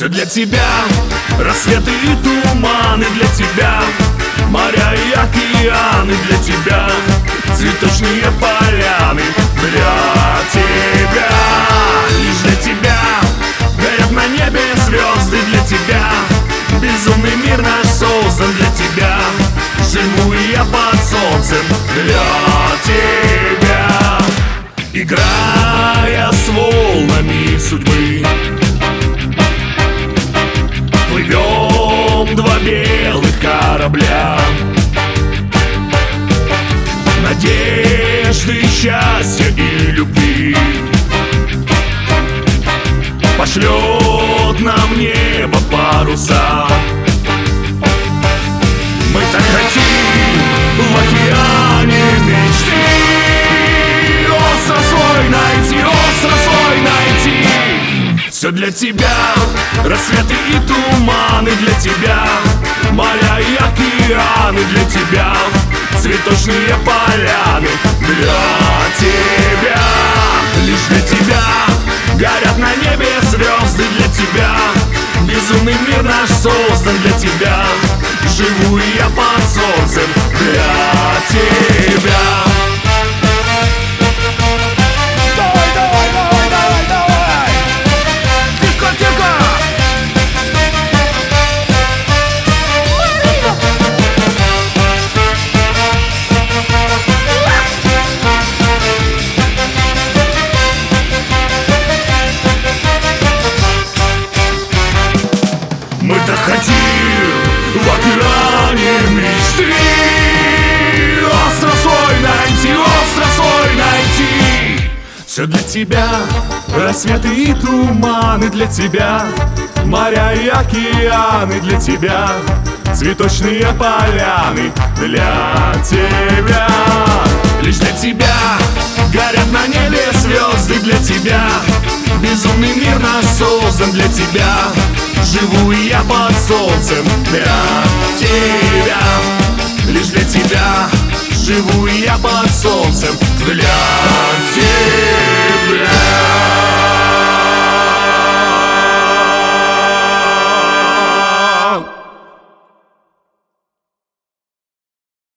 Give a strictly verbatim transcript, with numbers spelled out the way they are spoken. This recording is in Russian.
Все для тебя, рассветы и туманы для тебя, моря и океаны для тебя, цветочные поляны для тебя. Лишь для тебя горят на небе звезды для тебя. Безумный мир наш создан для тебя. Живу я под солнцем для тебя. Играя с волнами судьбы, плывем два белых корабля. Надежды, счастья и любви пошлет нам небо паруса. Мы так хотим в океане мечты остров свой найти, остров свой найти. Все для тебя, рассветы и туманы для тебя, моря и океаны для тебя, цветочные поляны для тебя. Лишь для тебя горят на небе звезды для тебя. Безумный мир наш создан для тебя. Живу я под солнцем для тебя. Давай, давай, давай, давай, давай! Тихо, тихо! Мы так хотим в океане мечты остров свой найти, остров свой найти. Все для тебя, рассветы и туманы для тебя, моря и океаны для тебя, цветочные поляны для тебя. Лишь для тебя горят на небе звезды для тебя. Безумный мир наш создан для тебя. Живу я под солнцем для тебя. Лишь для тебя живу я под солнцем для тебя.